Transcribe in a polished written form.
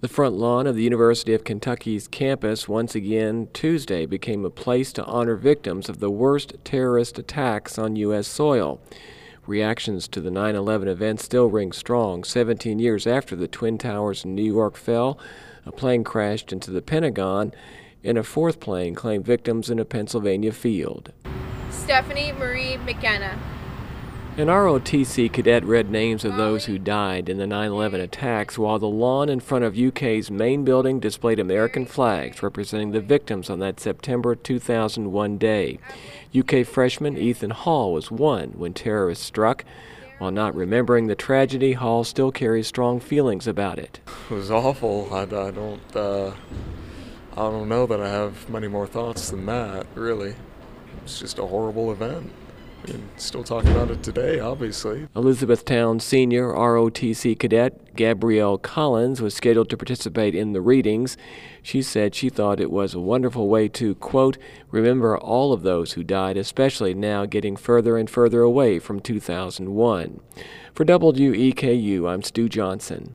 The front lawn of the University of Kentucky's campus once again Tuesday became a place to honor victims of the worst terrorist attacks on U.S. soil. Reactions to the 9/11 event still ring strong. 17 years after the Twin Towers in New York fell, a plane crashed into the Pentagon, and a fourth plane claimed victims in a Pennsylvania field. Stephanie Marie McKenna. An ROTC cadet read names of those who died in the 9/11 attacks, while the lawn in front of UK's main building displayed American flags representing the victims on that September 2001 day. UK freshman Ethan Hall was one when terrorists struck. While not remembering the tragedy, Hall still carries strong feelings about it. It was awful. I don't know that I have many more thoughts than that, really. It's just a horrible event. And still talking about it today, obviously. Elizabethtown senior ROTC cadet Gabrielle Collins was scheduled to participate in the readings. She said she thought it was a wonderful way to, quote, remember all of those who died, especially now getting further and further away from 2001. For WEKU, I'm Stu Johnson.